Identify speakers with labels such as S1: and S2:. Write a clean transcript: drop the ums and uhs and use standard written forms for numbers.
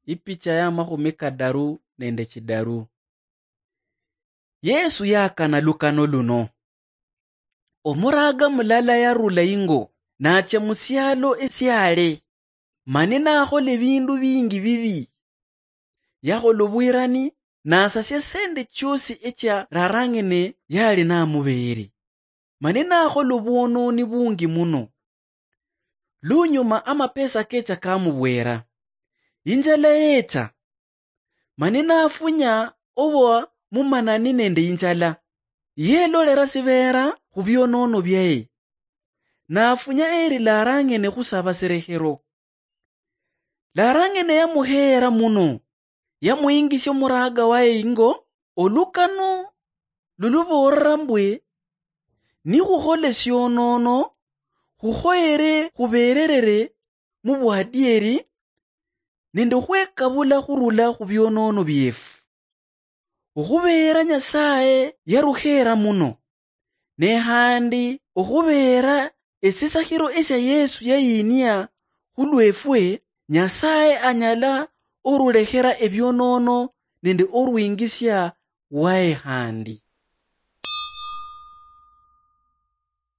S1: Ipicha ya mahumi kadaru nende chidaru. Yesu yakana lukano luno. Omuraga mulala yarula ingo nacha musialo esyale. Manina akhole bindu bingi bibi. Yakholo bwirani nasasya sende chosi echa rarangene yali namubere. Manina akholo bwononi bungi muno. Lunyuma amapesa kecha kamubwera. Injala echa. Manina afunya obwa mumanani nende injala. Yelolera sibera khubyonono byaye. Nafunya eri larangene khusaba serehero. Larangene yamuhera muno. Yamuingisya muraga wae ingo. Olukano lulubora mbwe. Ni khukhole syonono. Khukhoere khubererere mubwadieri. Nende khwekabula khurula khubyonono byefu. Ukhubera Nyasaye yarukhera muno. Nehandi ukhubera esisakiro esya Yesu yayinia khulwefwe Nyasaye anyala orulehera ebyonono nende orwingisya wae handi.